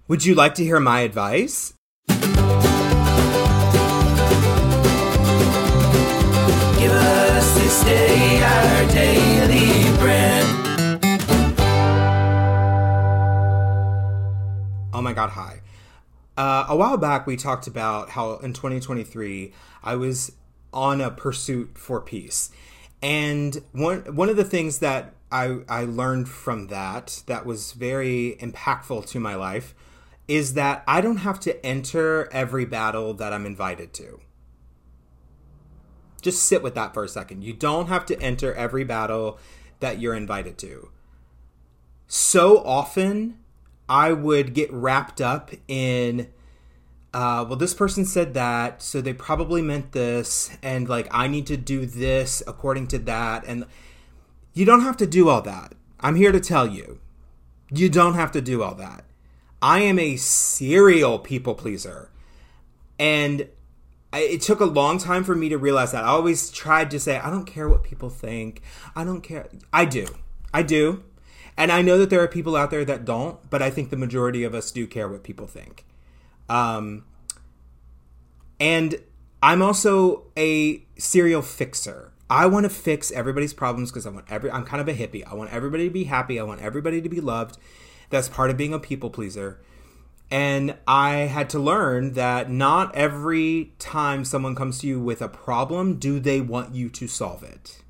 Would you like to hear my advice? Give us this day our daily bread. Oh my God, hi. A while back, we talked about how in 2023, I was on a pursuit for peace. And one of the things that I learned from that was very impactful to my life is that I don't have to enter every battle that I'm invited to. Just sit with that for a second. You don't have to enter every battle that you're invited to. So often, I would get wrapped up in, well, this person said that, so they probably meant this, and like, I need to do this according to that. And you don't have to do all that. I'm here to tell you, you don't have to do all that. I am a serial people pleaser. And it took a long time for me to realize that. I always tried to say, I don't care what people think. I don't care. I do. And I know that there are people out there that don't, but I think the majority of us do care what people think. And I'm also a serial fixer. I want to fix everybody's problems because I'm kind of a hippie. I want everybody to be happy. I want everybody to be loved. That's part of being a people pleaser. And I had to learn that not every time someone comes to you with a problem, do they want you to solve it.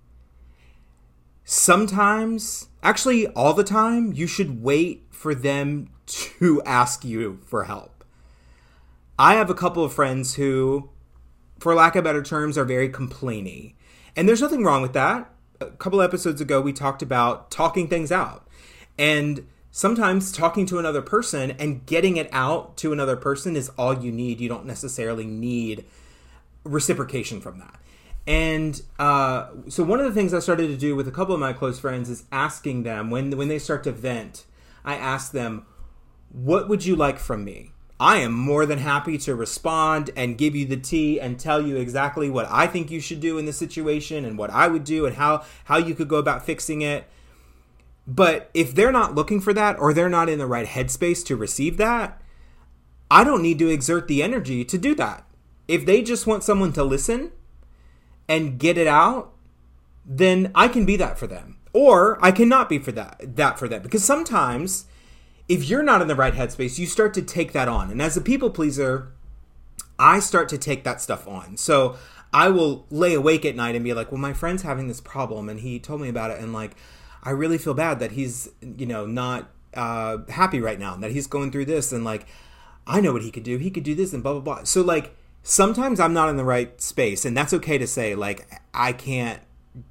Sometimes, actually all the time, you should wait for them to ask you for help. I have a couple of friends who, for lack of better terms, are very complainy. And there's nothing wrong with that. A couple episodes ago, we talked about talking things out. And sometimes talking to another person and getting it out to another person is all you need. You don't necessarily need reciprocation from that. And so one of the things I started to do with a couple of my close friends is asking them, when they start to vent, I ask them, what would you like from me? I am more than happy to respond and give you the tea and tell you exactly what I think you should do in this situation and what I would do and how you could go about fixing it. But if they're not looking for that or they're not in the right headspace to receive that, I don't need to exert the energy to do that. If they just want someone to listen and get it out, then I can be that for them. Or I cannot be for that for them. Because sometimes, if you're not in the right headspace, you start to take that on. And as a people pleaser, I start to take that stuff on. So I will lay awake at night and be like, well, my friend's having this problem and he told me about it, and like, I really feel bad that he's, not happy right now, and that he's going through this, and like, I know what he could do. He could do this and blah, blah, blah. So like, sometimes I'm not in the right space, and that's okay to say, like, I can't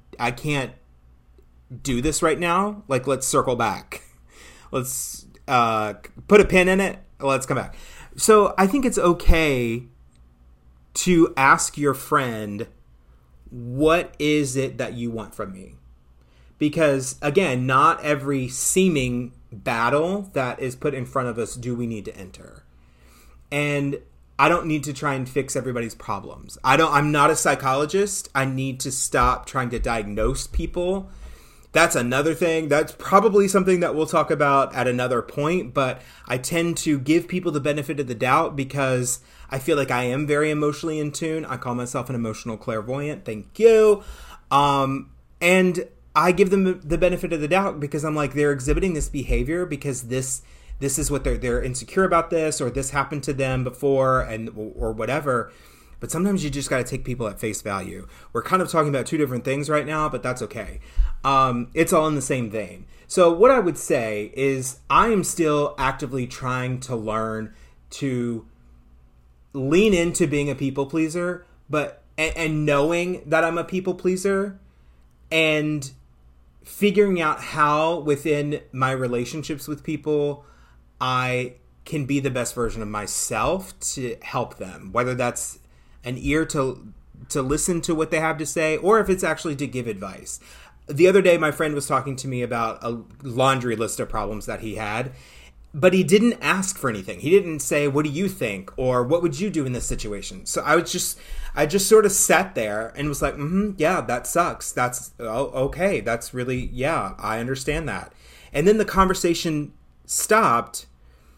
do this right now. Like, let's circle back. Let's put a pin in it. Let's come back. So I think it's okay to ask your friend, what is it that you want from me? Because, again, not every seeming battle that is put in front of us do we need to enter. And I don't need to try and fix everybody's problems. I'm not a psychologist. I need to stop trying to diagnose people. That's another thing. That's probably something that we'll talk about at another point. But I tend to give people the benefit of the doubt because I feel like I am very emotionally in tune. I call myself an emotional clairvoyant. Thank you. And I give them the benefit of the doubt because I'm like, they're exhibiting this behavior because this is what they're insecure about this, or this happened to them before, or whatever. But sometimes you just got to take people at face value. We're kind of talking about two different things right now, but that's okay. It's all in the same vein. So what I would say is I am still actively trying to learn to lean into being a people pleaser, but and knowing that I'm a people pleaser, and figuring out how within my relationships with people I can be the best version of myself to help them, whether that's an ear to listen to what they have to say, or if it's actually to give advice. The other day, my friend was talking to me about a laundry list of problems that he had, but he didn't ask for anything. He didn't say, what do you think? Or what would you do in this situation? So I just sort of sat there and was like, yeah, that sucks. That's okay. That's really, yeah, I understand that. And then the conversation stopped.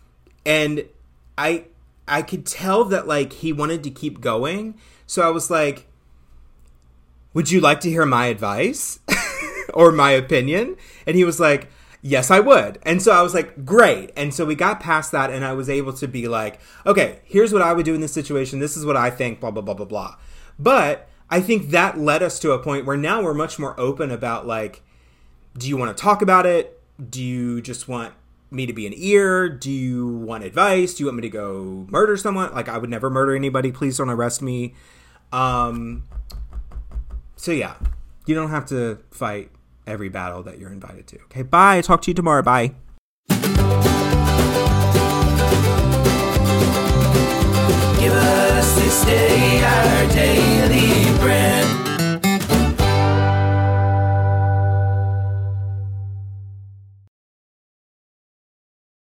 And I could tell that, like, he wanted to keep going. So I was like, would you like to hear my advice or my opinion? And he was like, yes, I would. And so I was like, great. And so we got past that, and I was able to be like, okay, here's what I would do in this situation. This is what I think, blah, blah, blah, blah, blah. But I think that led us to a point where now we're much more open about, like, do you want to talk about it? Do you just want me to be an ear? Do you want advice? Do you want me to go murder someone? Like, I would never murder anybody. Please don't arrest me. So yeah, you don't have to fight every battle that you're invited to. Okay, bye. Talk to you tomorrow. Bye.